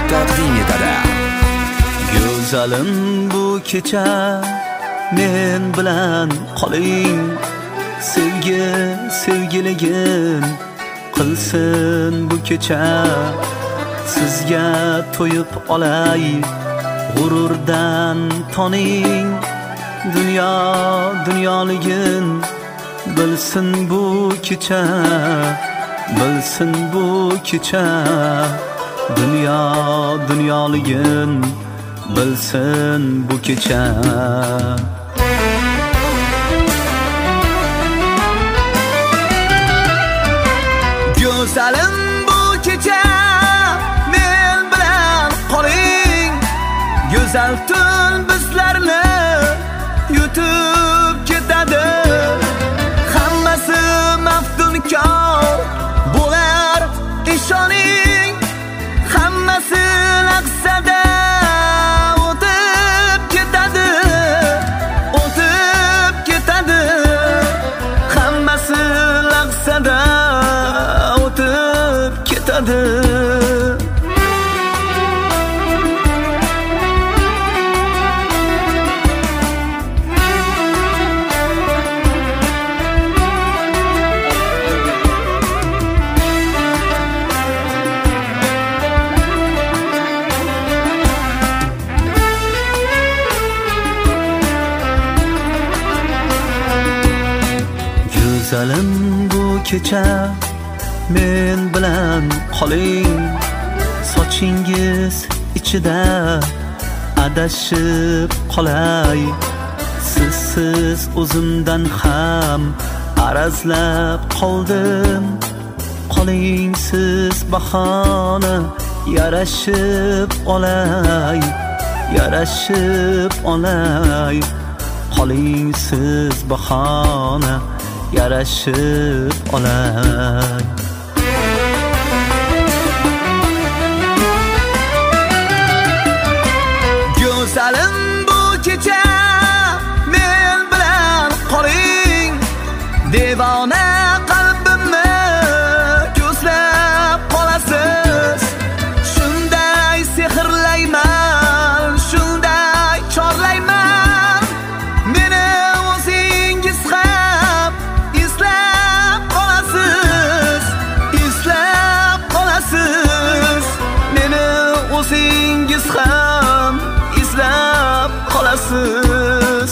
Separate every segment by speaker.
Speaker 1: taqdim etadi.
Speaker 2: Go'zalim bu kecha men bilan qoling, sevgi sevgiligin qilsin bu kecha. Sizga to'yib olay, g'ururdan toning, dunyo dunyoligin bilsin bu kecha, bilsin bu kecha. Dunyo dunyoligin bilsin bu kecha. Go'zalim bu kecha men bilan qoling, go'zal tun bizlarni yutib ketadi. Hammasi maftunkor bo'lar, ishoning. Hammasi lahzada o'tib ketadi, o'tib ketadi. Hammasi lahzada o'tib ketadi. Go'zalim bu kecha men bilan qoling, sochingiz ichida adashib qolay. Sizsiz o'zimdan ham arazlab qoldim. Qoling siz bahona yarashib olay, yarashib olay. Qoling siz bahona yarashib olay. Go'zalim bu kecha men bilan qoling, devona qalbimni ko'zlab qolasiz. Shunday sehrlayman, shunday chorlayman, meni o'zingiz ham eslab qolasiz, eslab qolasiz. Meni o'zingiz ham eslab qolasiz.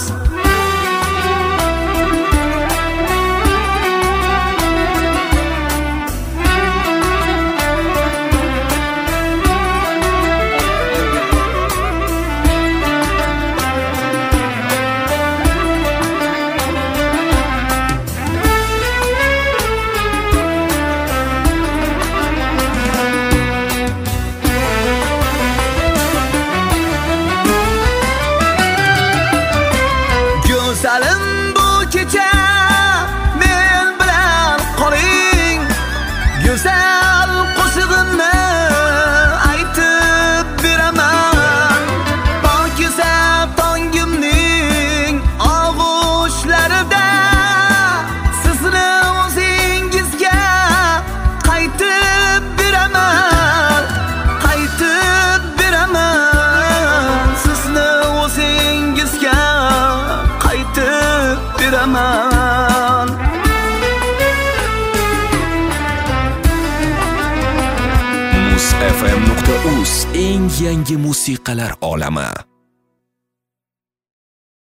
Speaker 2: Go'zalim bu kecha men bilan qoling, go'zal qo'shig'imni aytib beraman. Pokiza tongimning og'ushlarida sizni o'zingizga qaytib beraman, qaytib beraman. Sizni o'zingizga qaytib beraman.
Speaker 1: musfm.uz eng yangi musiqalar olami.